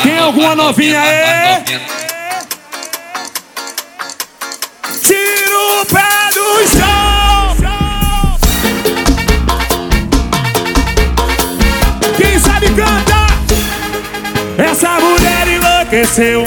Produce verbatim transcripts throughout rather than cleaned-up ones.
Tem alguma novinha aí? Tira o pé do chão. Quem sabe canta? Essa mulher enlouqueceu.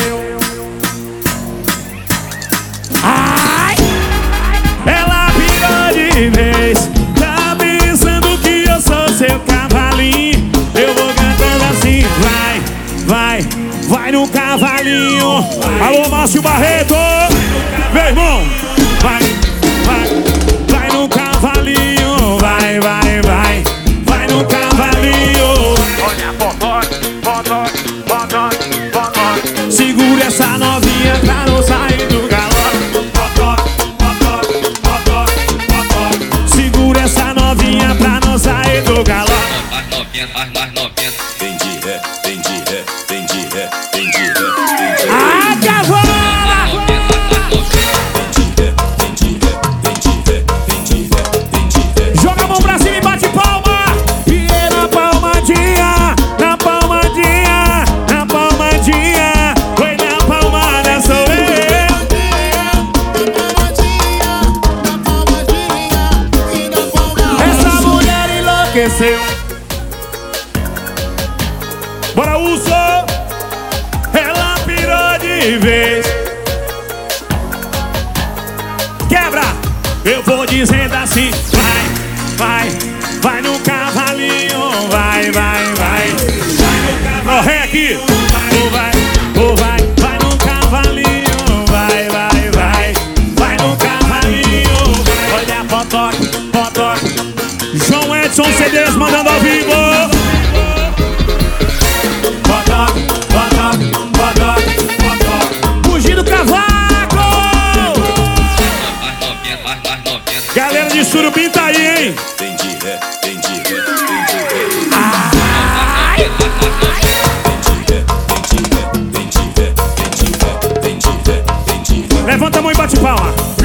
Ai, ela virou de vez. Tá pensando que eu sou seu cavalinho. Eu vou cantando assim. Vai, vai, vai no cavalinho. Alô, Márcio Barreto. Meu irmão, vai, vai, vai no cavalinho. Vai, vai, vai, vai no cavalinho. Olha, bodó, bodó, bodó, bodó. Segura essa novinha pra não sair do galope. Bodó, bodó, bodó, bodó. Segura essa novinha pra não sair do galope. Mais novinha, mais, mais novinha. Vem de ré, vem de ré, vem de ré, vem de ré, vem de ré. Ah, cavalo! Joga a mão pra cima e bate palma. E é na palmadinha, na palmadinha, na palmadinha. Foi na palmada, sou eu. Essa mulher enlouqueceu. Bora, Uso. Ela pirou de vez. Quebra! Eu vou dizendo assim. Vai, vai, vai no cavalinho. Vai, vai, vai. Vai no cavalinho. Ó, ré aqui. Ou vai, ou vai, vai no cavalinho. Vai, vai, vai. Vai no cavalinho. Olha a fotoque, fotoque. João Edson C Ds mandando ao vivo. Fotoque, fotoque, fotoque, fotoque. Fugir do cavaco. Mais novinha, mais, mais novinha. Galera de Surubim tá aí, hein? Vem de ré, vem de ré, vem de ré. Ai! Vem de ré, vem de ré, vem de ré, vem de ré, vem de ré, vem de ré. Levanta a mão e bate palma.